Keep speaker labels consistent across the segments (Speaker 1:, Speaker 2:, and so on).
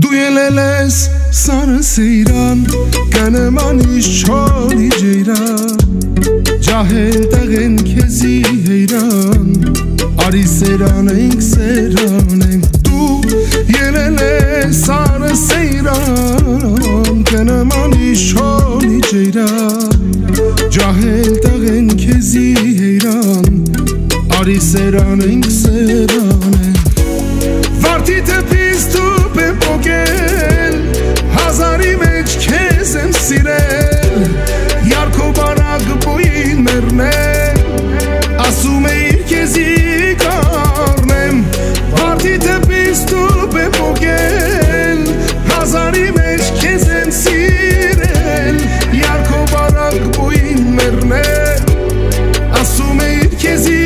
Speaker 1: Դու ելել ես սարս Իրան, կնմանիշ չորի ջեյրան, ջահել տղեն քեզի հեյրան, արի սերանենք սերանենք, դու ելել ես սարս Իրան, կնմանիշ չորի ջեյրան, ջահել տղեն քեզի հեյրան, արի սերանենք սերանենք, վարդի տպիս տուպ եմ պոգել, հազարի մեջ քեզ եմ սիրել, յարքո բարակ բույն մերնել, ասում էիր քեզի կարնեմ, վարդի տպիս տուպ եմ պոգել, հազարի մեջ քեզ եմ սիրել, յարքո բարակ բույն մերնել, ասում էիր քեզի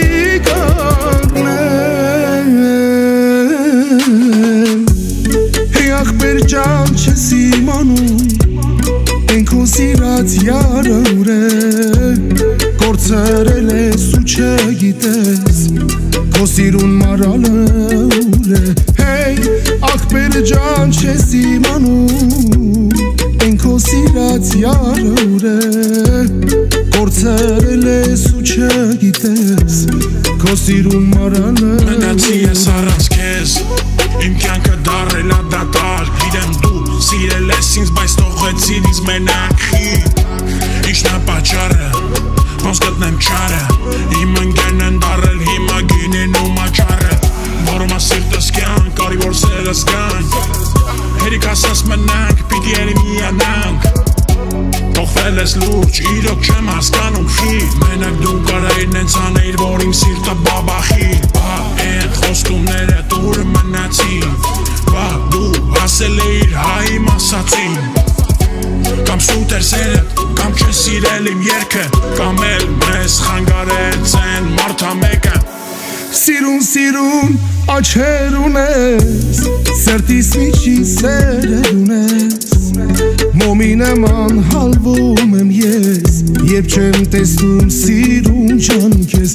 Speaker 1: ախպեր ջան չես իմանում, են քո սիրած յարը ուր է, կորցրել ես ու չգիտես, քո սիրուն մարալը ուր է, հեյ ախպեր ջան չես իմանում, են քո սիրած յարը ուր է, կորցրել ես ու չգիտես, քո սիրուն մարալը
Speaker 2: մնացի ես առանց քեզ, իմ կյանքը դարել ա դատար, գիտեմ դու սիրել ես ինձ, բայց թողեցիր ինձ մենակ, ինչն ա պատճառը, ոնց գտնեմ չարը, իմ ընկերն են դարել հիմա գինին ու մաչառը, որում ա սիրտս կյանք, կարի որ սերս կյանք, հերիք ասած մնանք, պիտի ելի միանանք, թողվել ես լուրջ, իրոք չեմ հասկանում խի, մենակ դու կարայր նենց անեիր, որ իմ սիրտը բաբախի, են խոստումները դուրը մնացին, դու ասել էիր հայի մասացին, կամ սուտ էր սերդ, կամ չե սիրել իմ երգը, կամ էլ մեզ խանգարեց են մարդամեկը,
Speaker 1: Սիրուն աչեր ունես, սրտիս միջին սերեր ունես, մոմի նման հալվում եմ ես, երբ չեմ տեսնում սիրուն ջան քեզ,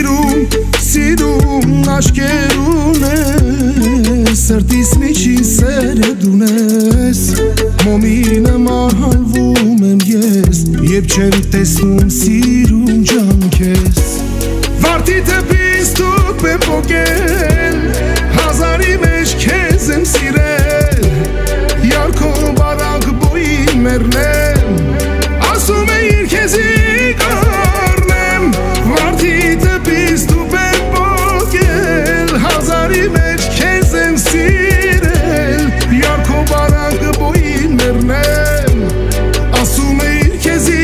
Speaker 1: սիրուն աչքեր ունես, սրտիս միջին սերեր ունես, մոմի նման հալվում եմ ես, երբ չեմ տեսնում սիրուն ջան քեզ, վարդի տպիս տուպ եմ պոգել, հազարի մեջ քեզ եմ սիրել, յարքո բարակ բույն մերնել, ասում էիր քեզի կարնեմ, վարդի տպիս տուպ եմ պոգել, հազարի մեջ քեզ եմ սիրել, յարքո բարակ բույն մերնել, ասում էիր քեզի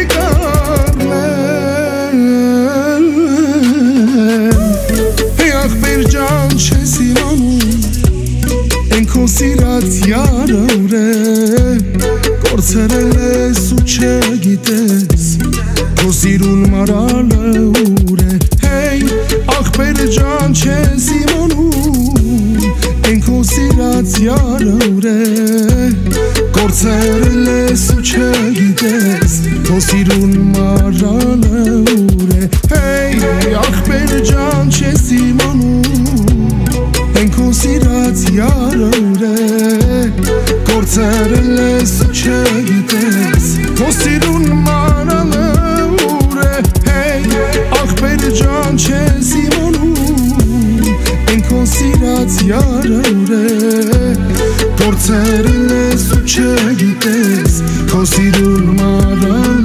Speaker 1: չես իմանում, են քո սիրած յարը ուր է, կորցրել ես ու չգիտես, քո սիրուն մարալը ուր է, հեյ ախպեր ջան չես իմանում, են քո սիրած յարը ուր է, կորցրել ես ու չգիտես, քո սիրուն մարալը ուր է, հեյ ախպեր ջան չես իմանում, Քո սիրած յարը ուր է, կորցրել ես ու չգիտես, քո սիրուն մարալը ուր է, հեյ ախպեր ջան չես իմանում, են քո սիրած յարը ուր է, կորցրել ես ու չգիտես, քո սիրուն մարալը